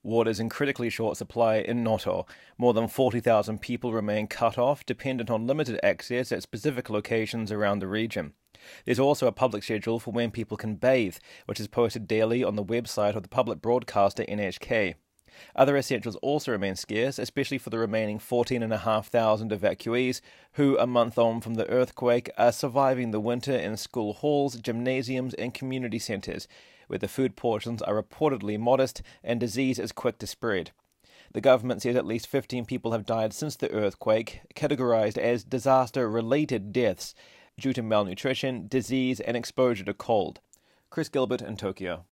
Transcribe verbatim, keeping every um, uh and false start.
Water is in critically short supply in Noto. More than forty thousand people remain cut off, dependent on limited access at specific locations around the region. There's also a public schedule for when people can bathe, which is posted daily on the website of the public broadcaster N H K. Other essentials also remain scarce, especially for the remaining fourteen thousand five hundred evacuees who, a month on from the earthquake, are surviving the winter in school halls, gymnasiums and community centres, where the food portions are reportedly modest and disease is quick to spread. The government says at least fifteen people have died since the earthquake, categorised as disaster-related deaths due to malnutrition, disease and exposure to cold. Chris Gilbert in Tokyo.